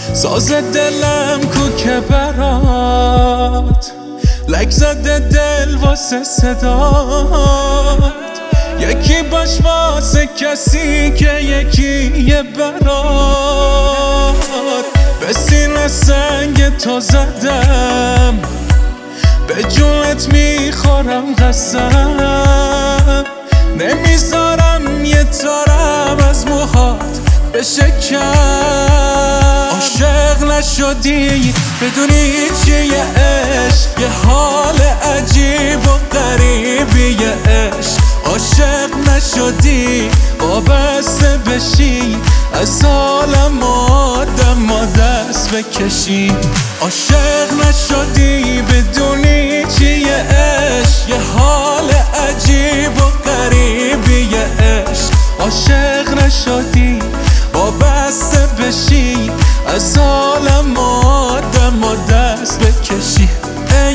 ساز دلم کو که برات لک زده دل واسه صدات، یکی باش واسه کسی که یکیه برات. به سینه سنگ تو زدم، به جونت میخورم قسم، نمیذارم یه تارم از موهات بشه کم. عاشق نشدی بدونی چیه عشق، یه حال عجیب و غریبیه عشق. عاشق نشدی وابسته بشی، از حالم آدم دست بکشی. عاشق نشدی بدونی چیه عشق، یه حال عجیب و غریبیه عشق. عاشق نشدی وابسته بشی، از حالم آدم دست بکشی. ای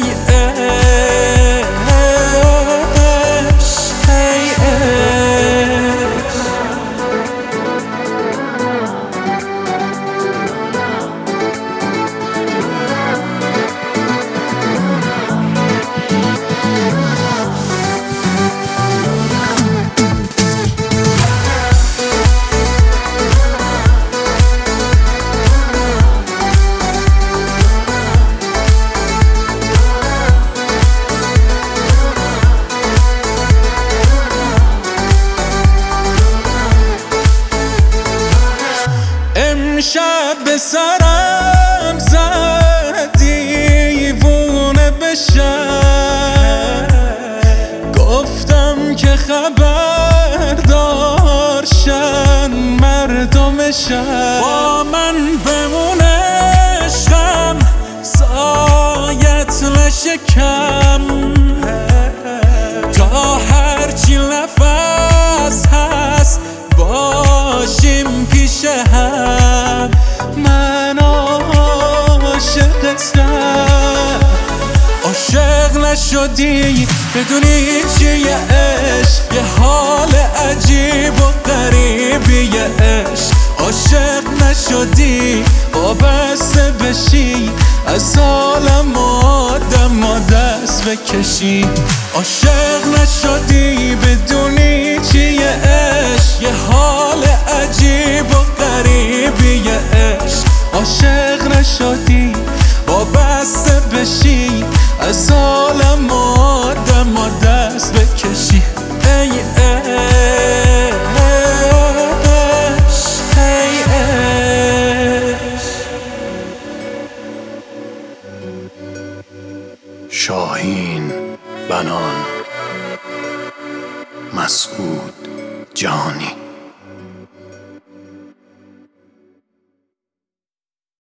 امشب به سرم زد دیوونه بشم، گفتم که خبردارشن مردمشن، با من بمونه عشقم سایت نشه کم، تا هرچی نفس هست باشیم پیش هم. من عاشقتم. عاشق نشدی بدونی چیه عشق، یه حال عجیب و غریبیه عشق. عاشق نشدی وابسته بشی، از حالم آدم دست بکشی. عاشق نشدی بدونی چیه عشق، یه حال عجیب و غریبیه عشق. عاشق نشدی وابسته بشی، از حالم آدم دست بکشی. ای عشق، ای عشق. شاهین بنان، مسعود جهانی.